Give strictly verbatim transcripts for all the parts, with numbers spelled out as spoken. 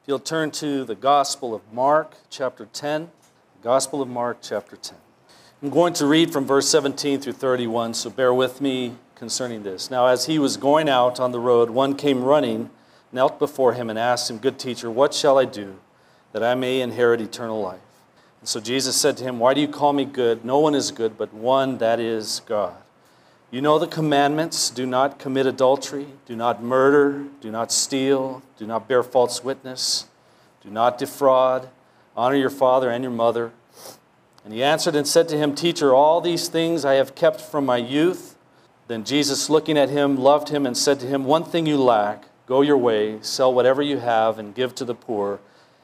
If you'll turn to the Gospel of Mark, chapter ten. The Gospel of Mark, chapter ten. I'm going to read from verse seventeen through thirty-one, so bear with me concerning this. Now, as he was going out on the road, one came running, knelt before him, and asked him, "Good teacher, what shall I do that I may inherit eternal life?" And so Jesus said to him, "Why do you call me good? No one is good but one, that is God. You know the commandments: do not commit adultery, do not murder, do not steal, do not bear false witness, do not defraud, honor your father and your mother." And he answered and said to him, "Teacher, all these things I have kept from my youth." Then Jesus, looking at him, loved him and said to him, "One thing you lack. Go your way, sell whatever you have and give to the poor,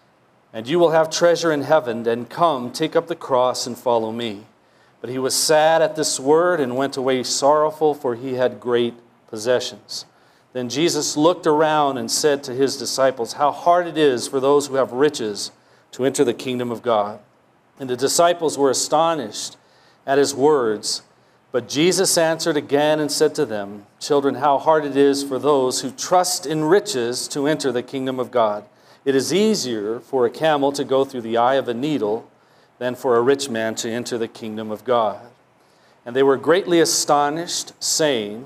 and you will have treasure in heaven. Then come, take up the cross and follow me." But he was sad at this word and went away sorrowful, for he had great possessions. Then Jesus looked around and said to his disciples, "How hard it is for those who have riches to enter the kingdom of God." And the disciples were astonished at his words. But Jesus answered again and said to them, "Children, how hard it is for those who trust in riches to enter the kingdom of God. It is easier for a camel to go through the eye of a needle than for a rich man to enter the kingdom of God." And they were greatly astonished, saying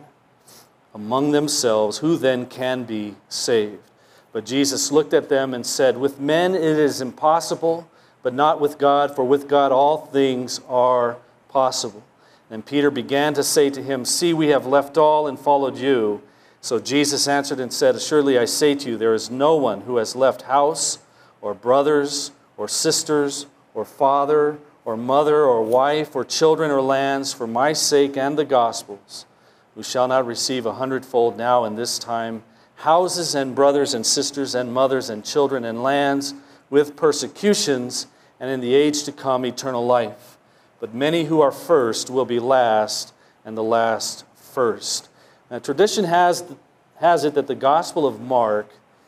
among themselves, "Who then can be saved?" But Jesus looked at them and said, "With men it is impossible, but not with God, for with God all things are possible." And Peter began to say to him, "See, we have left all and followed you." So Jesus answered and said, "Surely I say to you, there is no one who has left house or brothers or sisters or father or mother or wife or children or lands for my sake and the gospel's, who shall not receive a hundredfold now in this time houses and brothers and sisters and mothers and children and lands with persecutions, and in the age to come eternal life. But many who are first will be last, and the last first." Now, tradition has, has it that the Gospel of Mark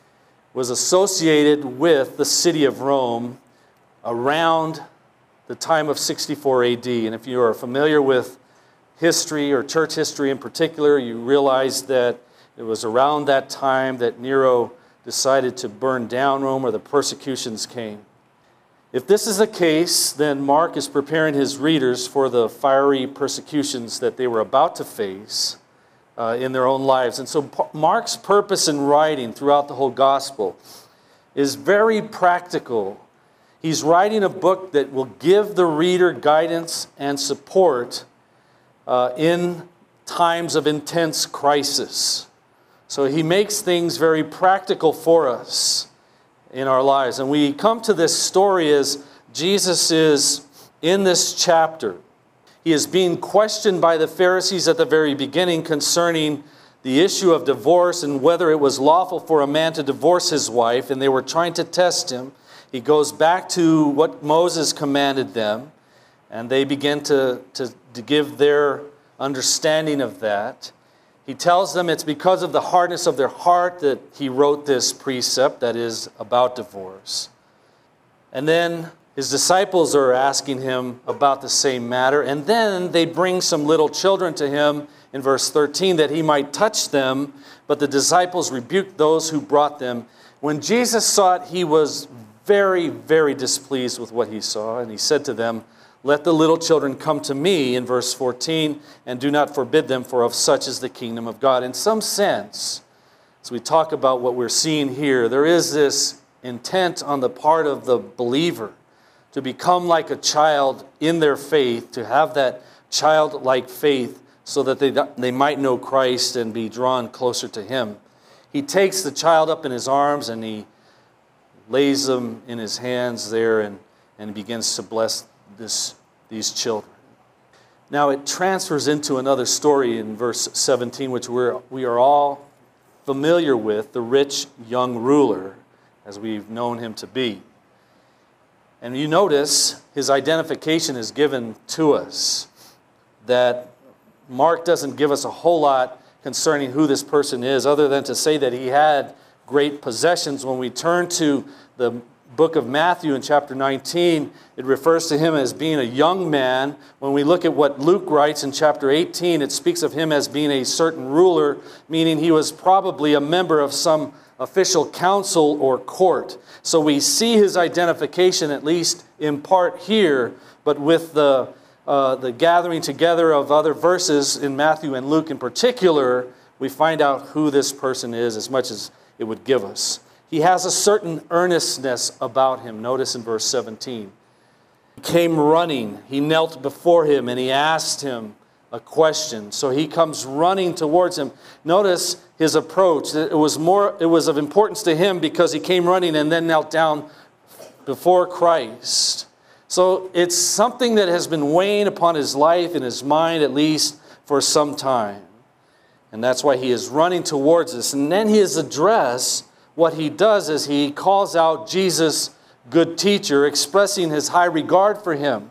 was associated with the city of Rome around the time of sixty-four A D. And if you are familiar with history or church history in particular, you realize that it was around that time that Nero decided to burn down Rome, or the persecutions came. If this is the case, then Mark is preparing his readers for the fiery persecutions that they were about to face uh, in their own lives. And so Mark's purpose in writing throughout the whole gospel is very practical. He's writing a book that will give the reader guidance and support uh, in times of intense crisis. So he makes things very practical for us in our lives. And we come to this story as Jesus is in this chapter. He is being questioned by the Pharisees at the very beginning concerning the issue of divorce and whether it was lawful for a man to divorce his wife, and they were trying to test him. He goes back to what Moses commanded them, and they begin to, to, to give their understanding of that. He tells them it's because of the hardness of their heart that he wrote this precept that is about divorce. And then his disciples are asking him about the same matter, and then they bring some little children to him in verse thirteen that he might touch them, but the disciples rebuked those who brought them. When Jesus saw it, he was very, very displeased with what he saw, and he said to them, "Let the little children come to me," in verse fourteen, "and do not forbid them, for of such is the kingdom of God." In some sense, as we talk about what we're seeing here, there is this intent on the part of the believer to become like a child in their faith, to have that childlike faith so that they, they might know Christ and be drawn closer to him. He takes the child up in his arms and he lays them in his hands there and, and begins to bless this, these children. Now it transfers into another story in verse seventeen, which we're, we are all familiar with, the rich young ruler, as we've known him to be. And you notice his identification is given to us, that Mark doesn't give us a whole lot concerning who this person is, other than to say that he had great possessions. When we turn to the book of Matthew in chapter nineteen, it refers to him as being a young man. When we look at what Luke writes in chapter eighteen, it speaks of him as being a certain ruler, meaning he was probably a member of some official council or court. So we see his identification, at least in part here, but with the, uh, the gathering together of other verses in Matthew and Luke in particular, we find out who this person is as much as it would give us. He has a certain earnestness about him. Notice in verse seventeen. He came running. He knelt before him and he asked him a question. So he comes running towards him. Notice his approach. It was more, it was of importance to him because he came running and then knelt down before Christ. So it's something that has been weighing upon his life and his mind at least for some time. And that's why he is running towards us. And then his address, what he does is he calls out Jesus, good teacher, expressing his high regard for him.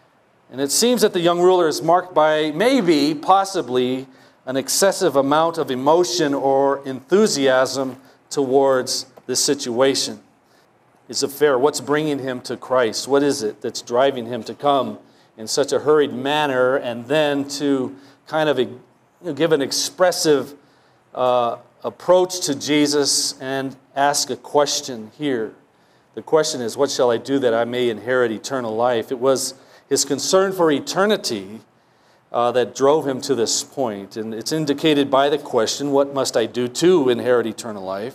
And it seems that the young ruler is marked by maybe, possibly, an excessive amount of emotion or enthusiasm towards this situation. His affair, what's bringing him to Christ? What is it that's driving him to come in such a hurried manner and then to kind of a, you know, give an expressive uh, approach to Jesus and ask a question here? The question is, what shall I do that I may inherit eternal life? It was his concern for eternity uh, that drove him to this point. And it's indicated by the question, what must I do to inherit eternal life?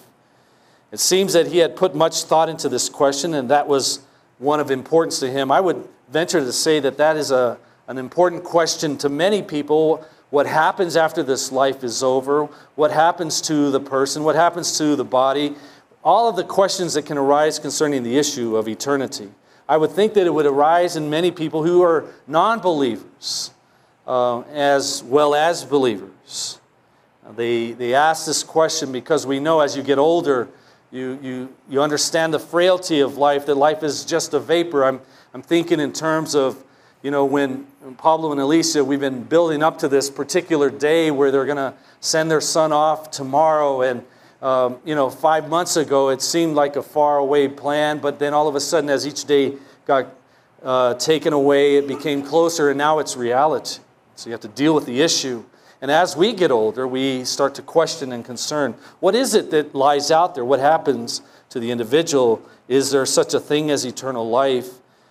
It seems that he had put much thought into this question, and that was one of importance to him. I would venture to say that that is a, an important question to many people. What happens after this life is over? What happens to the person? What happens to the body? All of the questions that can arise concerning the issue of eternity. I would think that it would arise in many people who are non-believers uh, as well as believers. They, they ask this question because we know as you get older, you, you, you understand the frailty of life, that life is just a vapor. I'm, I'm thinking in terms of, you know, when Pablo and Alicia, we've been building up to this particular day where they're going to send their son off tomorrow, and Um, you know, five months ago, it seemed like a faraway plan, but then all of a sudden, as each day got uh, taken away, it became closer, and now it's reality. So you have to deal with the issue. And as we get older, we start to question and concern, what is it that lies out there? What happens to the individual? Is there such a thing as eternal life?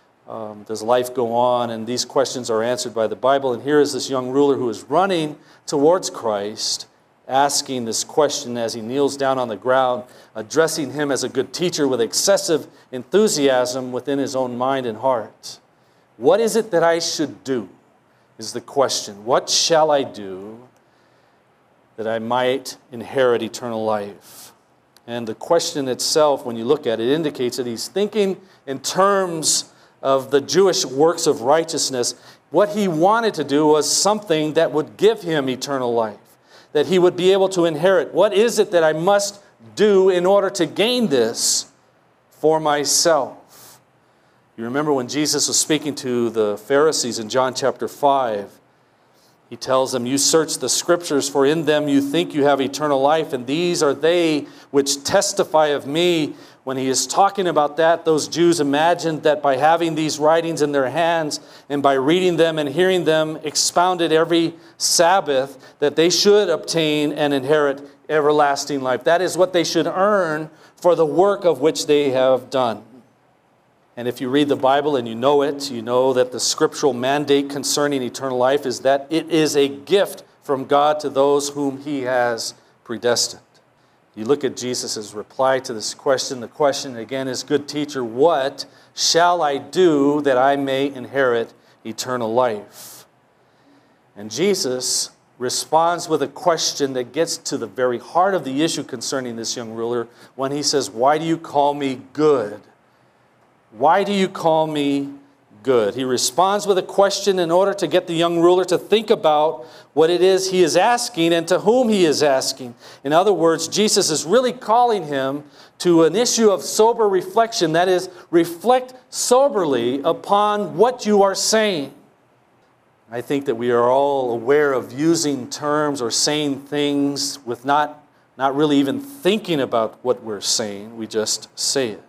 Um, does life go on? And these questions are answered by the Bible. And here is this young ruler who is running towards Christ, asking this question as he kneels down on the ground, addressing him as a good teacher with excessive enthusiasm within his own mind and heart. What is it that I should do is the question. What shall I do that I might inherit eternal life? And the question itself, when you look at it, indicates that he's thinking in terms of the Jewish works of righteousness. What he wanted to do was something that would give him eternal life, that he would be able to inherit. What is it that I must do in order to gain this for myself? You remember when Jesus was speaking to the Pharisees in John chapter five, he tells them, you search the scriptures, for in them you think you have eternal life, and these are they which testify of me. When he is talking about that, those Jews imagined that by having these writings in their hands and by reading them and hearing them expounded every Sabbath, that they should obtain and inherit everlasting life. That is what they should earn for the work of which they have done. And if you read the Bible and you know it, you know that the scriptural mandate concerning eternal life is that it is a gift from God to those whom he has predestined. You look at Jesus' reply to this question. The question again is, good teacher, what shall I do that I may inherit eternal life? And Jesus responds with a question that gets to the very heart of the issue concerning this young ruler when he says, why do you call me good? Why do you call me good? He responds with a question in order to get the young ruler to think about what it is he is asking and to whom he is asking. In other words, Jesus is really calling him to an issue of sober reflection. That is, reflect soberly upon what you are saying. I think that we are all aware of using terms or saying things with not, not really even thinking about what we're saying. We just say it.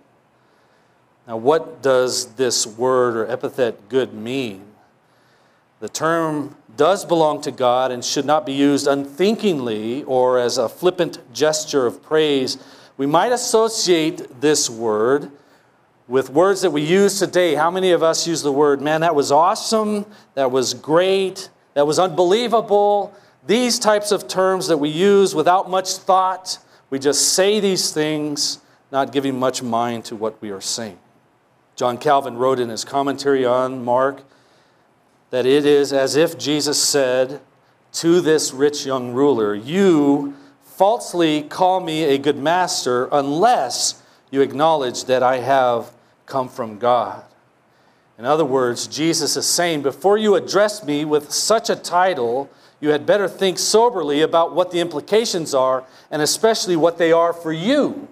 Now, what does this word or epithet good mean? The term does belong to God and should not be used unthinkingly or as a flippant gesture of praise, we might associate this word with words that we use today. How many of us use the word, man, that was awesome, that was great, that was unbelievable? These types of terms that we use without much thought. We just say these things, not giving much mind to what we are saying. John Calvin wrote in his commentary on Mark that it is as if Jesus said to this rich young ruler, you falsely call me a good master unless you acknowledge that I have come from God. In other words, Jesus is saying, before you address me with such a title, you had better think soberly about what the implications are, and especially what they are for you.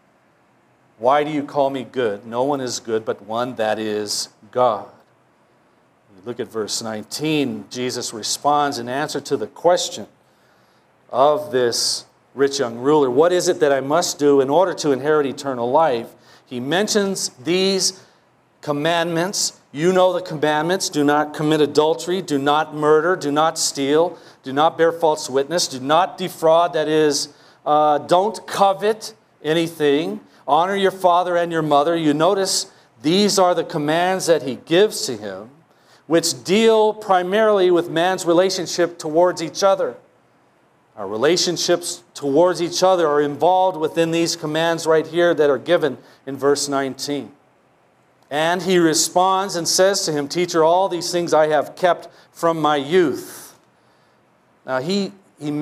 Why do you call me good? No one is good but one, that is God. You look at verse nineteen. Jesus responds in answer to the question of this rich young ruler. What is it that I must do in order to inherit eternal life? He mentions these commandments. You know the commandments. Do not commit adultery. Do not murder. Do not steal. Do not bear false witness. Do not defraud. That is, uh, don't covet anything. Honor your father and your mother. You notice these are the commands that he gives to him, which deal primarily with man's relationship towards each other. Our relationships towards each other are involved within these commands right here that are given in verse nineteen. And he responds and says to him, Teacher, all these things I have kept from my youth. Now, he, he,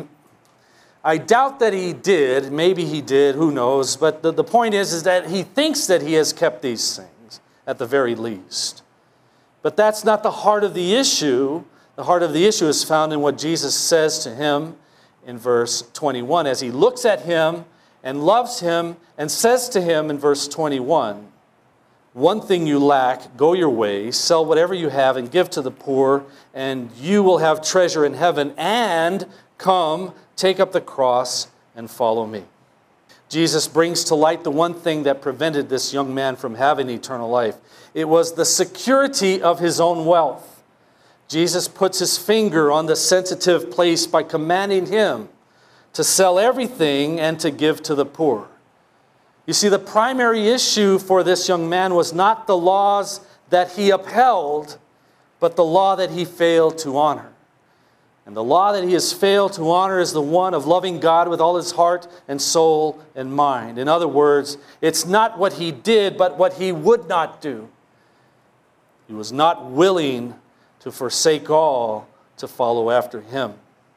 I doubt that he did. Maybe he did. Who knows? But the, the point is, is that he thinks that he has kept these things at the very least. But that's not the heart of the issue. The heart of the issue is found in what Jesus says to him in verse twenty-one. As he looks at him and loves him and says to him in verse twenty-one, one thing you lack, go your way, sell whatever you have and give to the poor, and you will have treasure in heaven, and come, take up the cross and follow me. Jesus brings to light the one thing that prevented this young man from having eternal life. It was the security of his own wealth. Jesus puts his finger on the sensitive place by commanding him to sell everything and to give to the poor. You see, the primary issue for this young man was not the laws that he upheld, but the law that he failed to honor. And the law that he has failed to honor is the one of loving God with all his heart and soul and mind. In other words, it's not what he did, but what he would not do. He was not willing to forsake all to follow after him.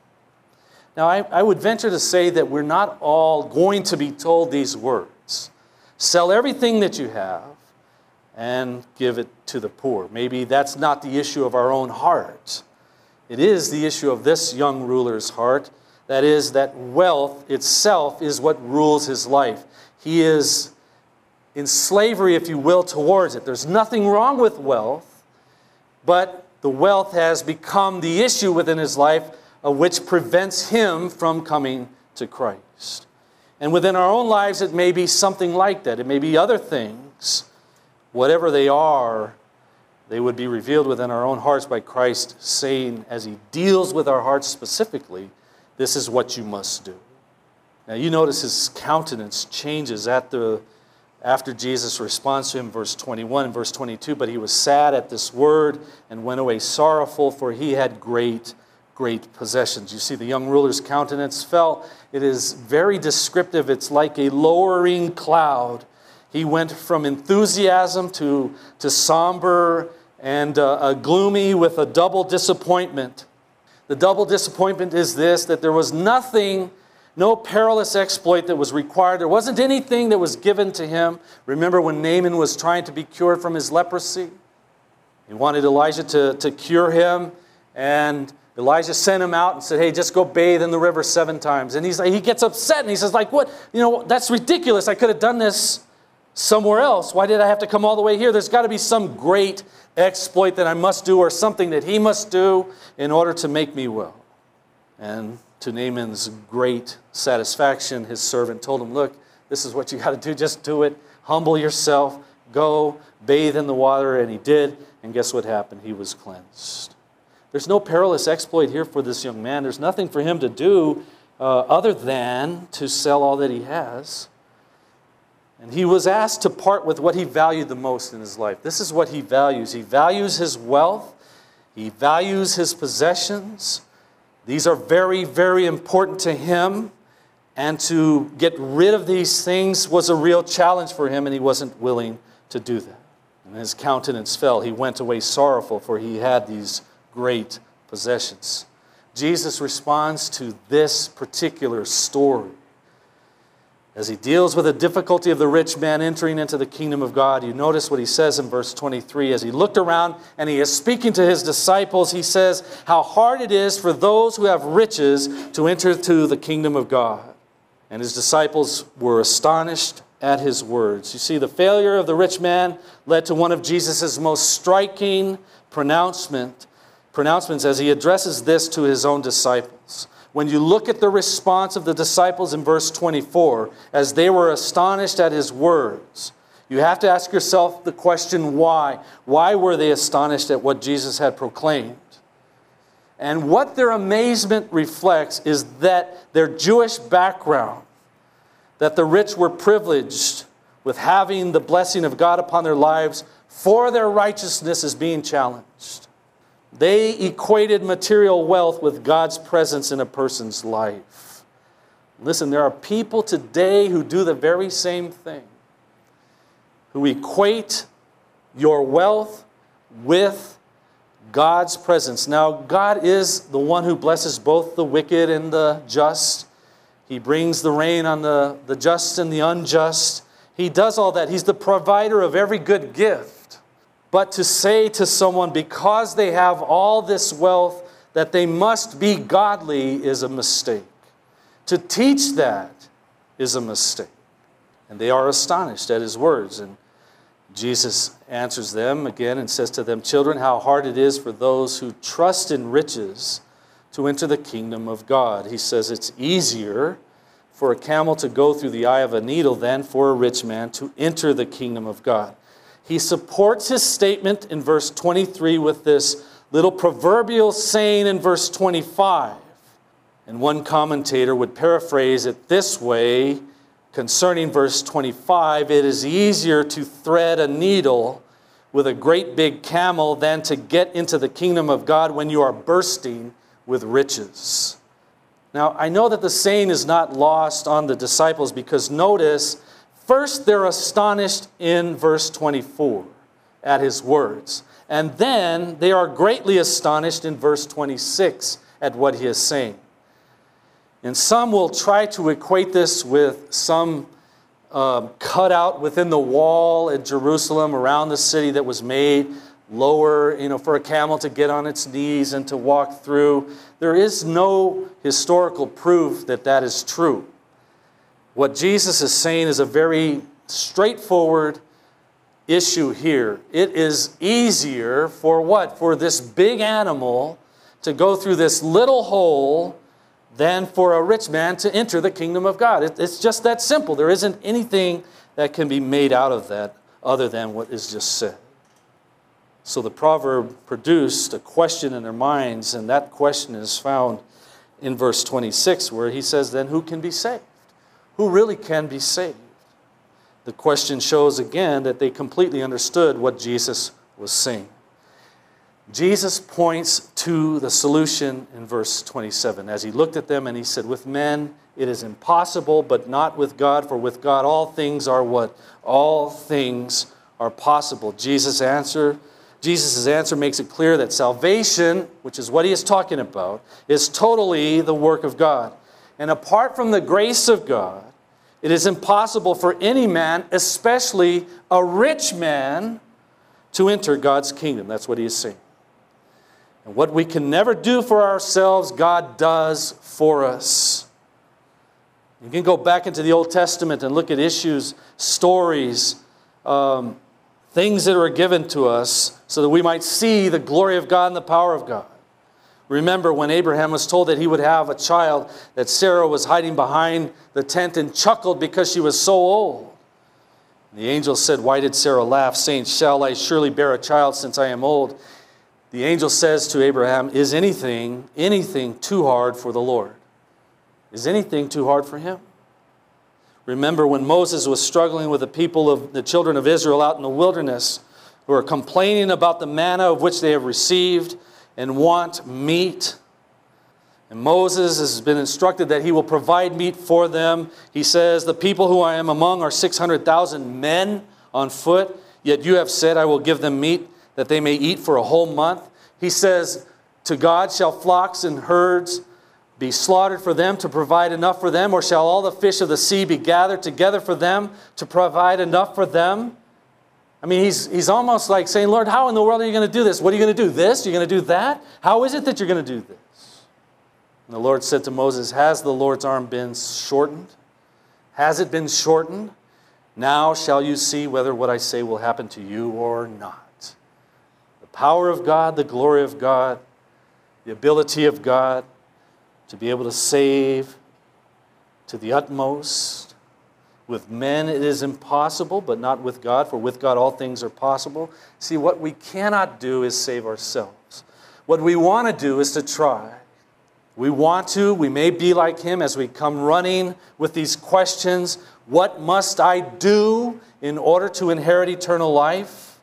Now, I, I would venture to say that we're not all going to be told these words. Sell everything that you have and give it to the poor. Maybe that's not the issue of our own heart. It is the issue of this young ruler's heart. That is, that wealth itself is what rules his life. He is in slavery, if you will, towards it. There's nothing wrong with wealth, but the wealth has become the issue within his life, uh, which prevents him from coming to Christ. And within our own lives, it may be something like that. It may be other things. Whatever they are, they would be revealed within our own hearts by Christ saying, as he deals with our hearts specifically, this is what you must do. Now you notice his countenance changes at the, after Jesus responds to him, verse twenty-one and verse twenty-two. But he was sad at this word and went away sorrowful, for he had great, great possessions. You see the young ruler's countenance fell. It is very descriptive. It's like a lowering cloud. He went from enthusiasm to, to somber and uh, a gloomy with a double disappointment. The double disappointment is this, that there was nothing, no perilous exploit that was required. There wasn't anything that was given to him. Remember when Naaman was trying to be cured from his leprosy? He wanted Elijah to, to cure him, and Elijah sent him out and said, hey, just go bathe in the river seven times. And he's like, he gets upset and he says, like, what? You know, that's ridiculous. I could have done this somewhere else. Why did I have to come all the way here? There's got to be some great exploit that I must do, or something that he must do in order to make me well. And to Naaman's great satisfaction, his servant told him, look, this is what you got to do. Just do it. Humble yourself. Go bathe in the water. And he did. And guess what happened? He was cleansed. There's no perilous exploit here for this young man. There's nothing for him to do uh, other than to sell all that he has And he was asked to part with what he valued the most in his life. This is what he values. He values his wealth. He values his possessions. These are very, very important to him. And to get rid of these things was a real challenge for him, and he wasn't willing to do that. And his countenance fell. He went away sorrowful, for he had these great possessions. Jesus responds to this particular story as he deals with the difficulty of the rich man entering into the kingdom of God. You notice what he says in verse twenty-three. As he looked around and he is speaking to his disciples, he says, how hard it is for those who have riches to enter into the kingdom of God. And his disciples were astonished at his words. You see, the failure of the rich man led to one of Jesus' most striking pronouncement, pronouncements as he addresses this to his own disciples. When you look at the response of the disciples in verse twenty-four, as they were astonished at his words, you have to ask yourself the question, why? Why were they astonished at what Jesus had proclaimed? And what their amazement reflects is that their Jewish background, that the rich were privileged with having the blessing of God upon their lives, for their righteousness is being challenged. They equated material wealth with God's presence in a person's life. Listen, there are people today who do the very same thing, who equate your wealth with God's presence. Now, God is the one who blesses both the wicked and the just. He brings the rain on the, the just and the unjust. He does all that. He's the provider of every good gift. But to say to someone, because they have all this wealth, that they must be godly is a mistake. To teach that is a mistake. And they are astonished at his words. And Jesus answers them again and says to them, children, how hard it is for those who trust in riches to enter the kingdom of God. He says it's easier for a camel to go through the eye of a needle than for a rich man to enter the kingdom of God. He supports his statement in verse twenty-three with this little proverbial saying in verse twenty-five. And one commentator would paraphrase it this way concerning verse twenty-five, it is easier to thread a needle with a great big camel than to get into the kingdom of God when you are bursting with riches. Now, I know that the saying is not lost on the disciples because notice, first, they're astonished in verse twenty-four at his words. And then they are greatly astonished in verse twenty-six at what he is saying. And some will try to equate this with some um, cutout within the wall at Jerusalem around the city that was made lower, you know, for a camel to get on its knees and to walk through. There is no historical proof that that is true. What Jesus is saying is a very straightforward issue here. It is easier for what? For this big animal to go through this little hole than for a rich man to enter the kingdom of God. It, it's just that simple. There isn't anything that can be made out of that other than what is just said. So the proverb produced a question in their minds, and that question is found in verse twenty-six, where he says, then who can be saved? Who really can be saved? The question shows again that they completely understood what Jesus was saying. Jesus points to the solution in verse twenty-seven. As he looked at them and he said, with men it is impossible, but not with God, for with God all things are what? All things are possible. Jesus' answer, Jesus' answer makes it clear that salvation, which is what he is talking about, is totally the work of God. And apart from the grace of God, it is impossible for any man, especially a rich man, to enter God's kingdom. That's what he is saying. And what we can never do for ourselves, God does for us. You can go back into the Old Testament and look at issues, stories, um, things that are given to us so that we might see the glory of God and the power of God. Remember when Abraham was told that he would have a child, that Sarah was hiding behind the tent and chuckled because she was so old. The angel said, why did Sarah laugh, saying, shall I surely bear a child since I am old? The angel says to Abraham, is anything, anything too hard for the Lord? Is anything too hard for him? Remember when Moses was struggling with the people of the children of Israel out in the wilderness, who are complaining about the manna of which they have received and want meat. And Moses has been instructed that he will provide meat for them. He says, the people who I am among are six hundred thousand men on foot, yet you have said I will give them meat that they may eat for a whole month. He says, to God shall flocks and herds be slaughtered for them to provide enough for them, or shall all the fish of the sea be gathered together for them to provide enough for them? I mean, he's, he's almost like saying, Lord, how in the world are you going to do this? What are you going to do? This? You're going to do that? How is it that you're going to do this? And the Lord said to Moses, has the Lord's arm been shortened? Has it been shortened? Now shall you see whether what I say will happen to you or not. The power of God, the glory of God, the ability of God to be able to save to the utmost. With men it is impossible, but not with God, for with God all things are possible. See, what we cannot do is save ourselves. What we want to do is to try. We want to, we may be like him as we come running with these questions. What must I do in order to inherit eternal life?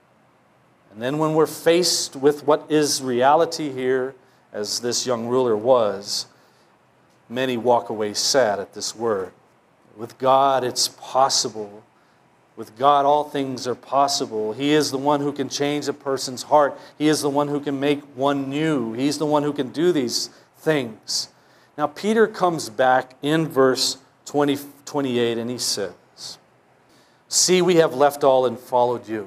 And then when we're faced with what is reality here, as this young ruler was, many walk away sad at this word. With God, it's possible. With God, all things are possible. He is the one who can change a person's heart. He is the one who can make one new. He's the one who can do these things. Now, Peter comes back in verse twenty, twenty-eight, and he says, see, we have left all and followed you.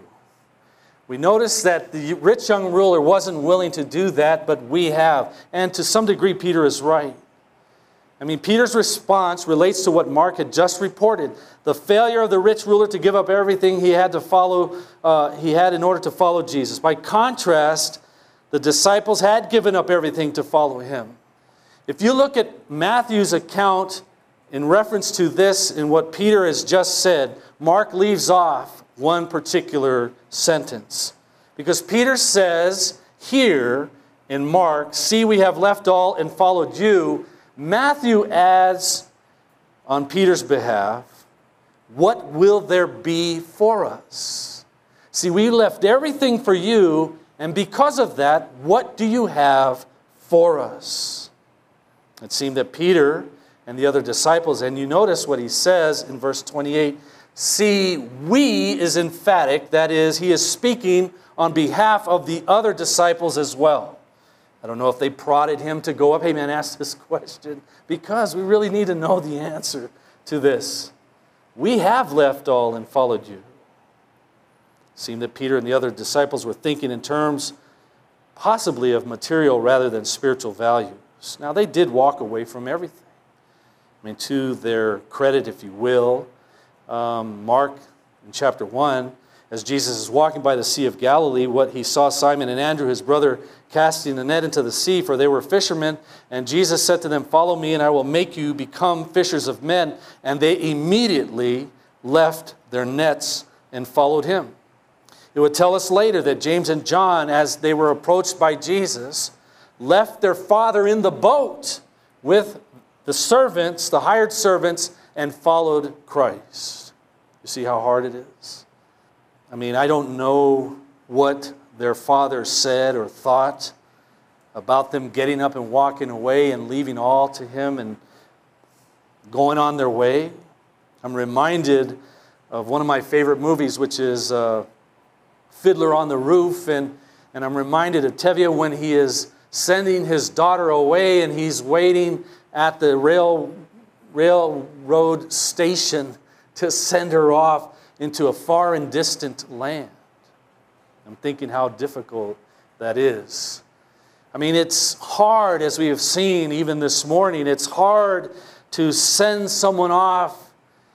We notice that the rich young ruler wasn't willing to do that, but we have. And to some degree, Peter is right. I mean, Peter's response relates to what Mark had just reported. The failure of the rich ruler to give up everything he had to follow, uh, he had in order to follow Jesus. By contrast, the disciples had given up everything to follow him. If you look at Matthew's account in reference to this and what Peter has just said, Mark leaves off one particular sentence. Because Peter says here in Mark, see, we have left all and followed you. Matthew adds on Peter's behalf, what will there be for us? See, we left everything for you, and because of that, what do you have for us? It seemed that Peter and the other disciples, and you notice what he says in verse twenty-eight, see, we is emphatic, that is, he is speaking on behalf of the other disciples as well. I don't know if they prodded him to go up, hey man, ask this question, because we really need to know the answer to this. We have left all and followed you. It seemed that Peter and the other disciples were thinking in terms possibly of material rather than spiritual values. Now, they did walk away from everything. I mean, to their credit, if you will, um, Mark in chapter one, as Jesus is walking by the Sea of Galilee, what he saw Simon and Andrew, his brother, casting the net into the sea, for they were fishermen. And Jesus said to them, follow me, and I will make you become fishers of men. And they immediately left their nets and followed him. It would tell us later that James and John, as they were approached by Jesus, left their father in the boat with the servants, the hired servants, and followed Christ. You see how hard it is? I mean, I don't know what their father said or thought about them getting up and walking away and leaving all to him and going on their way. I'm reminded of one of my favorite movies, which is uh, Fiddler on the Roof, and, and I'm reminded of Tevye when he is sending his daughter away and he's waiting at the rail, railroad station to send her off into a far and distant land. I'm thinking how difficult that is. I mean, it's hard, as we have seen even this morning, it's hard to send someone off,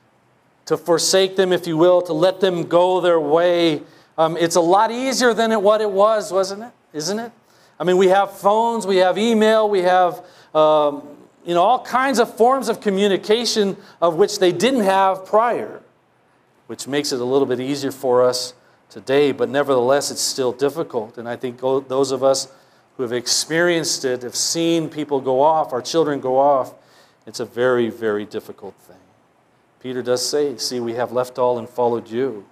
to forsake them, if you will, to let them go their way. Um, it's a lot easier than it, what it was, wasn't it? Isn't it? I mean, we have phones, we have email, we have um, you know, all kinds of forms of communication of which they didn't have prior, which makes it a little bit easier for us today, but nevertheless, it's still difficult. And I think those of us who have experienced it, have seen people go off, our children go off, it's a very, very difficult thing. Peter does say, see, we have left all and followed you.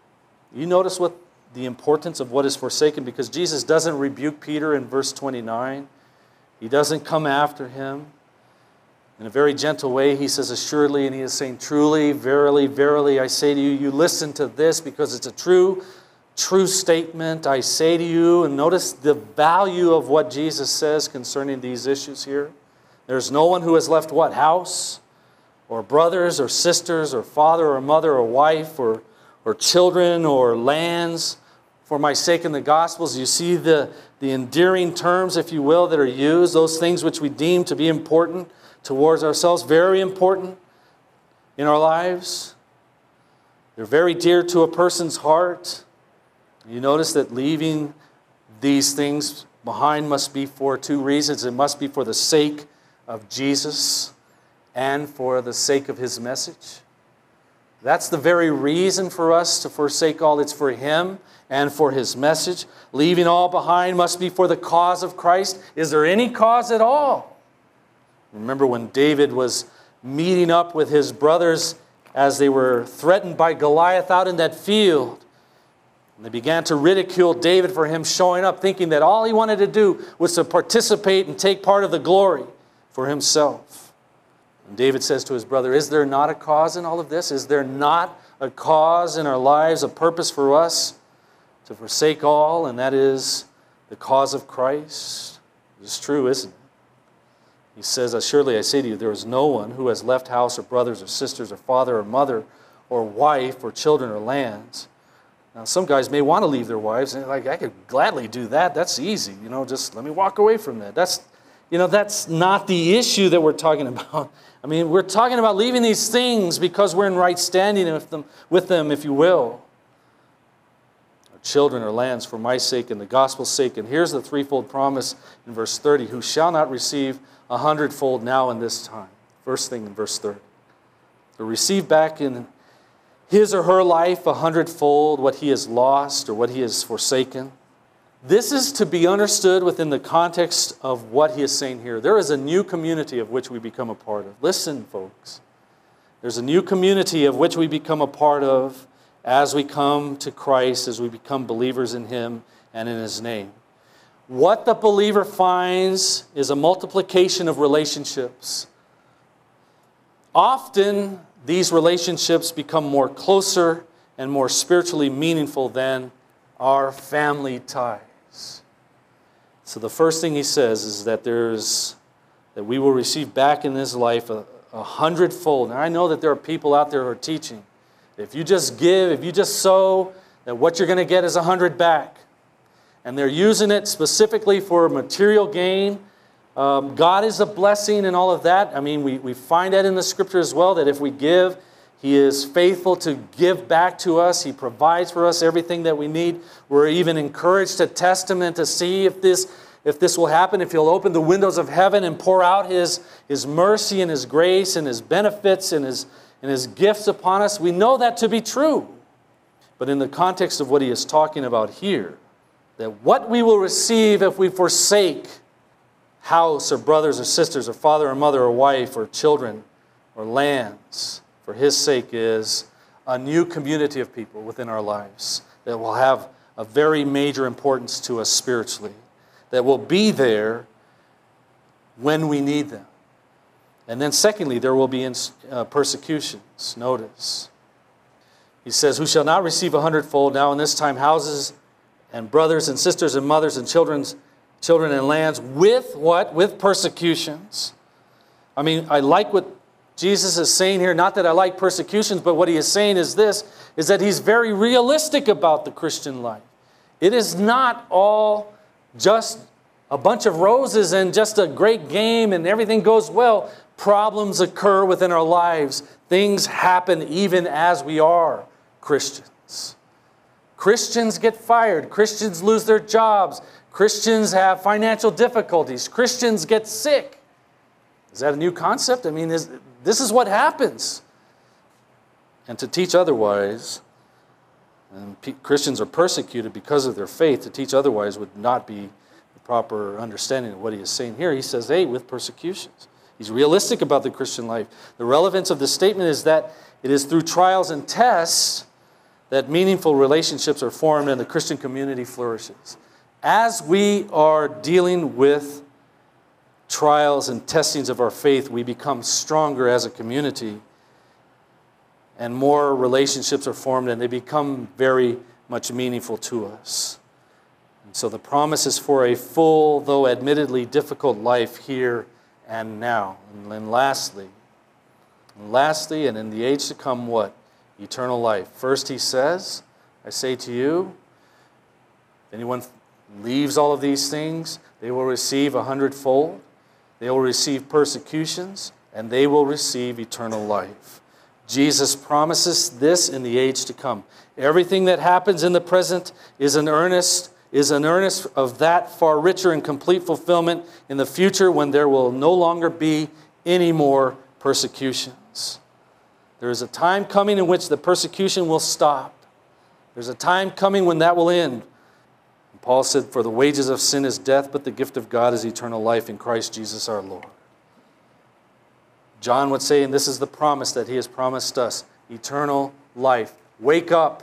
You notice what the importance of what is forsaken, because Jesus doesn't rebuke Peter in verse twenty-nine. He doesn't come after him. In a very gentle way, he says, assuredly, and he is saying, truly, verily, verily, I say to you, you listen to this because it's a true, true statement. I say to you, and notice the value of what Jesus says concerning these issues here. There's no one who has left what? House, or brothers, or sisters, or father, or mother, or wife, or, or children, or lands, for my sake in the Gospels. You see the, the endearing terms, if you will, that are used, those things which we deem to be important towards ourselves, very important in our lives. They're very dear to a person's heart. You notice that leaving these things behind must be for two reasons. It must be for the sake of Jesus and for the sake of His message. That's the very reason for us to forsake all. It's for Him and for His message. Leaving all behind must be for the cause of Christ. Is there any cause at all? Remember when David was meeting up with his brothers as they were threatened by Goliath out in that field. And they began to ridicule David for him showing up, thinking that all he wanted to do was to participate and take part of the glory for himself. And David says to his brother, is there not a cause in all of this? Is there not a cause in our lives, a purpose for us to forsake all, and that is the cause of Christ? It's true, isn't it? He says, surely I say to you, there is no one who has left house or brothers or sisters or father or mother or wife or children or lands. Now, some guys may want to leave their wives, and like, I could gladly do that. That's easy. You know, just let me walk away from that. That's, you know, that's not the issue that we're talking about. I mean, we're talking about leaving these things because we're in right standing with them, with them, if you will. Our children or lands for my sake and the gospel's sake. And here's the threefold promise in verse thirty, who shall not receive a hundredfold now in this time. First thing in verse thirty. To receive back in his or her life a hundredfold what he has lost or what he has forsaken. This is to be understood within the context of what he is saying here. There is a new community of which we become a part of. Listen, folks. There's a new community of which we become a part of as we come to Christ, as we become believers in Him and in His name. What the believer finds is a multiplication of relationships. Often, these relationships become more closer and more spiritually meaningful than our family ties. So the first thing he says is that there's that we will receive back in this life a, a hundredfold. And I know that there are people out there who are teaching, if you just give, if you just sow, that what you're going to get is a hundred back. And they're using it specifically for material gain. Um, God is a blessing and all of that. I mean, we, we find that in the Scripture as well, that if we give, He is faithful to give back to us. He provides for us everything that we need. We're even encouraged to test Him and to see if this, if this will happen, if He'll open the windows of heaven and pour out His, His mercy and His grace and His benefits and His, and His gifts upon us. We know that to be true. But in the context of what he is talking about here, that what we will receive if we forsake house or brothers or sisters or father or mother or wife or children or lands for His sake is a new community of people within our lives that will have a very major importance to us spiritually, that will be there when we need them. And then secondly, there will be uh, persecutions. Notice. He says, who shall not receive a hundredfold now in this time houses and brothers and sisters and mothers and children's children and lands with what? With persecutions. I mean, I like what Jesus is saying here. Not that I like persecutions, but what He is saying is this, is that He's very realistic about the Christian life. It is not all just a bunch of roses and just a great game and everything goes well. Problems occur within our lives. Things happen even as we are Christians. Christians get fired. Christians lose their jobs. Christians have financial difficulties. Christians get sick. Is that a new concept? I mean, is, this is what happens. And to teach otherwise, and pe- Christians are persecuted because of their faith, to teach otherwise would not be the proper understanding of what he is saying here. He says, hey, with persecutions. He's realistic about the Christian life. The relevance of this statement is that It is through trials and tests that meaningful relationships are formed and the Christian community flourishes. As we are dealing with trials and testings of our faith, we become stronger as a community, and more relationships are formed, and they become very much meaningful to us. And so the promise is for a full, though admittedly difficult life here and now. And then lastly, and lastly, and in the age to come, what? Eternal life. First he says, I say to you, if anyone leaves all of these things, they will receive a hundredfold. They will receive persecutions, and they will receive eternal life. Jesus promises this in the age to come. Everything that happens in the present is an earnest, is an earnest of that far richer and complete fulfillment in the future, when there will no longer be any more persecutions. There is a time coming in which the persecution will stop. There's a time coming when that will end. Paul said, for the wages of sin is death, but the gift of God is eternal life in Christ Jesus our Lord. John would say, and this is the promise that he has promised us, eternal life. Wake up.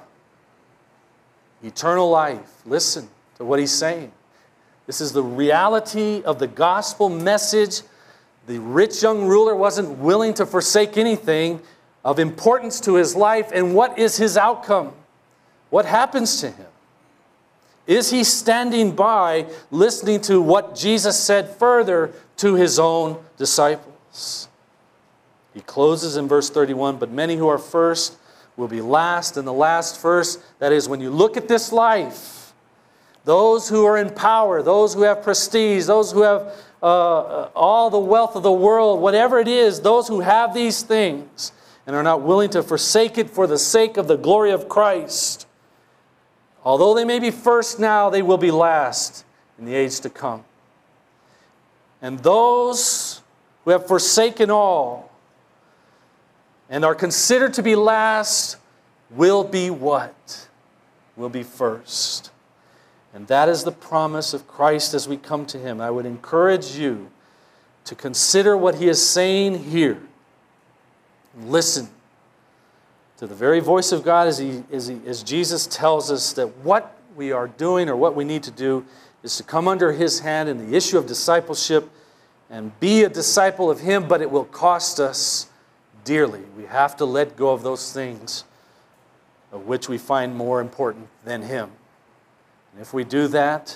Eternal life. Listen to what he's saying. This is the reality of the gospel message. The rich young ruler wasn't willing to forsake anything of importance to his life. And what is his outcome? What happens to him? Is he standing by listening to what Jesus said further to his own disciples? He closes in verse thirty-one, but many who are first will be last, and the last first. That is, when you look at this life, those who are in power, those who have prestige, those who have uh, all the wealth of the world, whatever it is, those who have these things and are not willing to forsake it for the sake of the glory of Christ, although they may be first now, they will be last in the age to come. And those who have forsaken all and are considered to be last will be what? Will be first. And that is the promise of Christ as we come to him. I would encourage you to consider what he is saying here. Listen to the very voice of God as, he, as, he, as Jesus tells us that what we are doing, or what we need to do, is to come under his hand in the issue of discipleship and be a disciple of him, but it will cost us dearly. We have to let go of those things of which we find more important than him. And if we do that,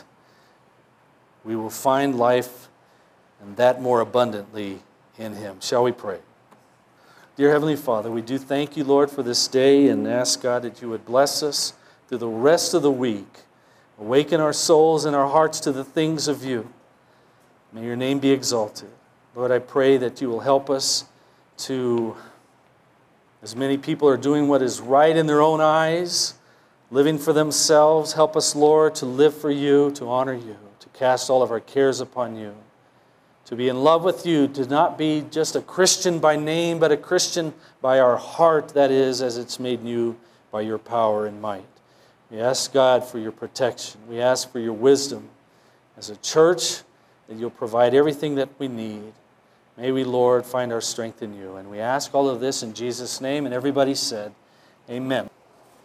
we will find life, and that more abundantly, in him. Shall we pray? Dear Heavenly Father, we do thank you, Lord, for this day, and ask, God, that you would bless us through the rest of the week. Awaken our souls and our hearts to the things of you. May your name be exalted. Lord, I pray that you will help us to, as many people are doing what is right in their own eyes, living for themselves, help us, Lord, to live for you, to honor you, to cast all of our cares upon you, to be in love with you, to not be just a Christian by name, but a Christian by our heart, that is, as it's made new by your power and might. We ask, God, for your protection. We ask for your wisdom as a church, that you'll provide everything that we need. May we, Lord, find our strength in you. And we ask all of this in Jesus' name, and everybody said, amen.